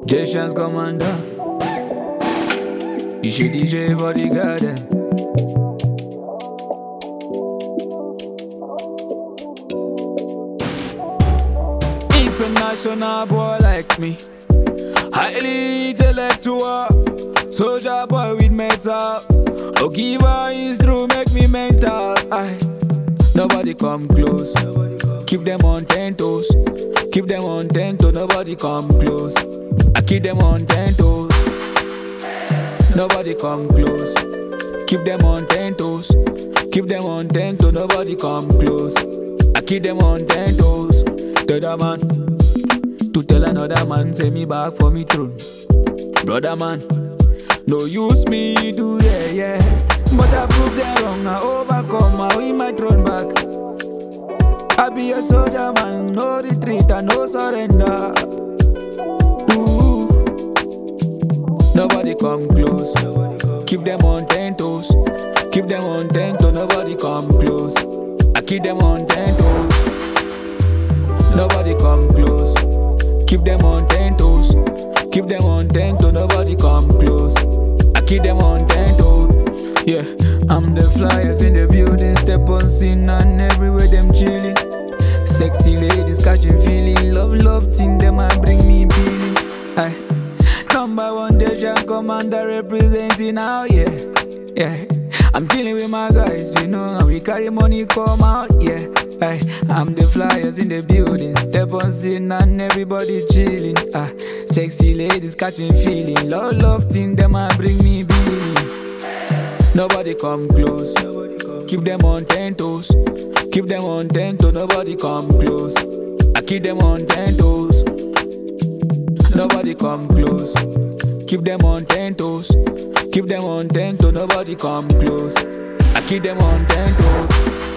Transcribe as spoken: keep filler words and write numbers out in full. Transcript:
Jations Commander. You should D J Bodyguard them. International boy like me, highly intellectual, soldier boy with metal. Oh, give her instru, make me mental. Aye. Nobody come close. Keep them on ten toes. Keep them on ten toes. Nobody come close. I keep them on ten toes. Nobody come close. Keep them on ten toes. Keep them on ten toes. Nobody come close. I keep them on ten toes. Tell the man to tell another man, say me back for me throne. Brother man, no use me do yeah yeah. But I prove them wrong, I overcome, I win my throne back. I be a soldier man, no retreat and no surrender. Ooh. Nobody come close. Keep them on ten toes. Keep them on ten toes. Nobody come close. I keep them on ten toes. Nobody come close. Keep them on ten toes. Keep them on ten toes. Nobody come close. I keep them on ten toes. Yeah, I'm the flyers in the building. Step on scene and everywhere them chilling. Sexy ladies catching feeling. Love, love thing them and bring me feeling. Aye. Number one Jations Commander representing now, yeah, yeah. I'm chilling with my guys, you know, and we carry money come out, yeah. Aye. I'm the flyers in the building. Step on scene and everybody chilling. Ah, sexy ladies catching feeling. Love, love thing them and bring me feeling. Nobody come close. Keep them on ten toes. Keep them on ten toes. Nobody come close. I keep them on ten toes. Nobody come close. Keep them on ten toes. Keep them on ten toes. Nobody come close. I keep them on ten toes.